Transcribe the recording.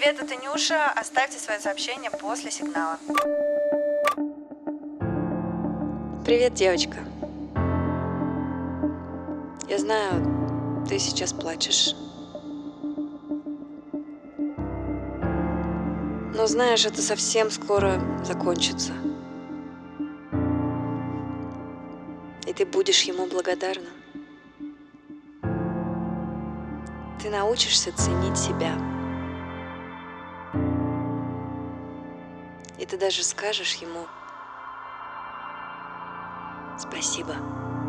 Привет, это Нюша. Оставьте свое сообщение после сигнала. Привет, девочка. Я знаю, ты сейчас плачешь. Но знаешь, это совсем скоро закончится. И ты будешь ему благодарна. Ты научишься ценить себя. И ты даже скажешь ему спасибо.